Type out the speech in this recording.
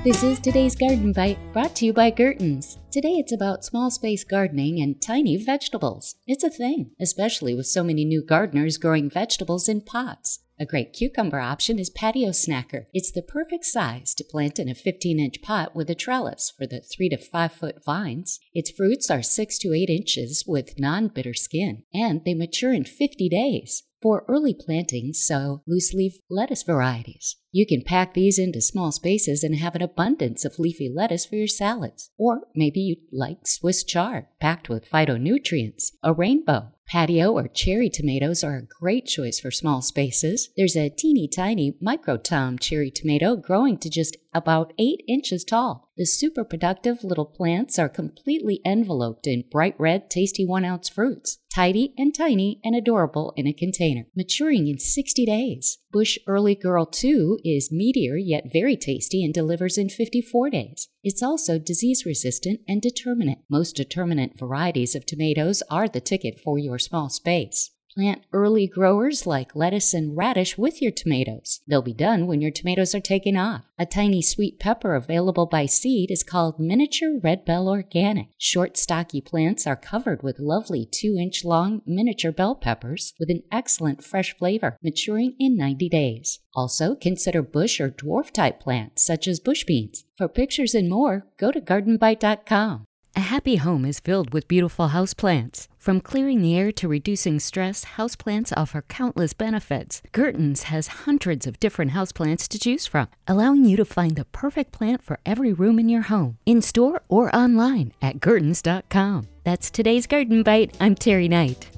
This is today's Garden Bite, brought to you by Gertens. Today it's about small space gardening and tiny vegetables. It's a thing, especially with so many new gardeners growing vegetables in pots. A great cucumber option is Patio Snacker. It's the perfect size to plant in a 15-inch pot with a trellis for the 3 to 5 foot vines. Its fruits are 6 to 8 inches with non-bitter skin, and they mature in 50 days. For early plantings, sow loose-leaf lettuce varieties. You can pack these into small spaces and have an abundance of leafy lettuce for your salads. Or maybe you'd like Swiss chard, packed with phytonutrients, a rainbow. Patio or cherry tomatoes are a great choice for small spaces. There's a teeny tiny micro-tom cherry tomato growing to just about 8 inches tall. The super productive little plants are completely enveloped in bright red, tasty 1-ounce fruits. Tidy and tiny and adorable in a container, maturing in 60 days. Bush Early Girl 2 is meatier yet very tasty and delivers in 54 days. It's also disease-resistant and determinate. Most determinate varieties of tomatoes are the ticket for your small space. Plant early growers like lettuce and radish with your tomatoes. They'll be done when your tomatoes are taken off. A tiny sweet pepper available by seed is called Miniature Red Bell Organic. Short, stocky plants are covered with lovely 2-inch long miniature bell peppers with an excellent fresh flavor, maturing in 90 days. Also, consider bush or dwarf-type plants such as bush beans. For pictures and more, go to gardenbite.com. A happy home is filled with beautiful houseplants. From clearing the air to reducing stress, houseplants offer countless benefits. Gertens has hundreds of different houseplants to choose from, allowing you to find the perfect plant for every room in your home, in-store or online at Gertens.com. That's today's Garden Bite. I'm Terry Knight.